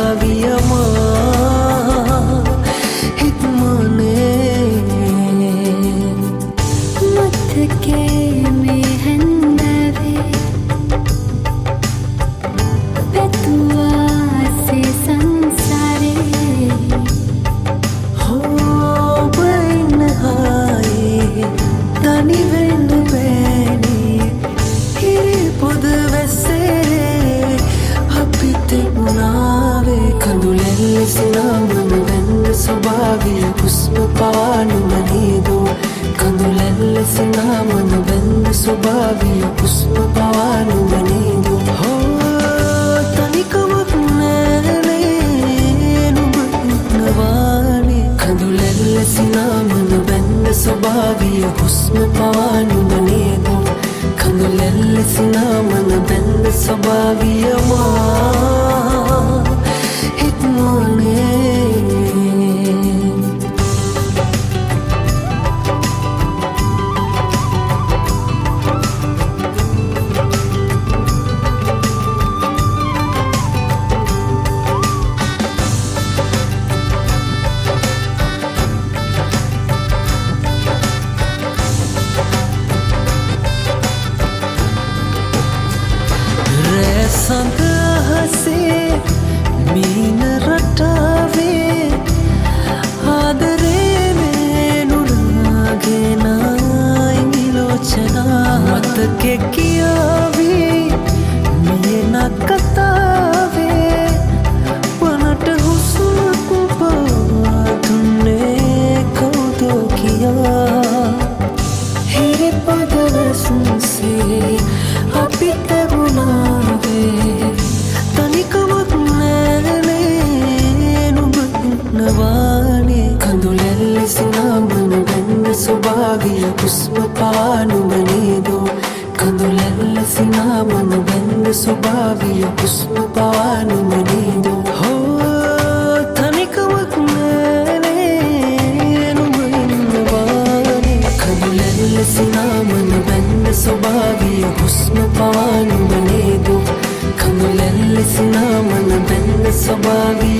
සුභාවියමා හිත්මනේ මතකේ මේ හැන්දවේ පැතුවාසේ සංසාරේ හොබයින්න හායේ තනිවෙන්න බෑනේ හිරි පොද වැස්සේ අපි තිබුණාවේ කඳුලැල්ල සිනාමන වැන්න ස්වභාවිය හුස්ම පානුම නේදෝ කඳුලැල්ල සිනාමන වැන්න ස්වභාවිය හුස්ම පානුම නේදෝ තනිකමක් නෑනේ නුඹ ඉන්නවානේ කඳුලැල්ල සිනාමන වැන්න ස්වභාවිය හුස්ම පානුම නේදෝ කඳුලැල්ල සිනාමන වැන්න ස්වභාවියමා සඳහසේ මීන රටාවේ ආදරේ මේනුරාගෙනයි නිලෝචනා මතකෙ කියාවී මියන කතාවේ වනට හුස්මක් පාදුන්නේ කවුදෝ කියා හිරි පදවසුන්සේ අපි තැබුණාවේ තනිකමක් නෑනේ නුඹ ඉන්නවානේ කඳුලැල්ල සිනාමන වැන්න ස්වභාවිය හුස්ම පානුම නේදෝ කඳුලැල්ල සිනාමන වැන්න ස්වභාවිය හුස්ම පානුම නේදෝ තනිකමක් නෑනේ නුඹ ඉන්නවානේ කඳුලැල්ල සිනාමන වැන්න ස්වභාවිය හුස්ම පානුම නේදෝ කඳුලැල්ල සිනාමන වැන්න ස්වභාවිය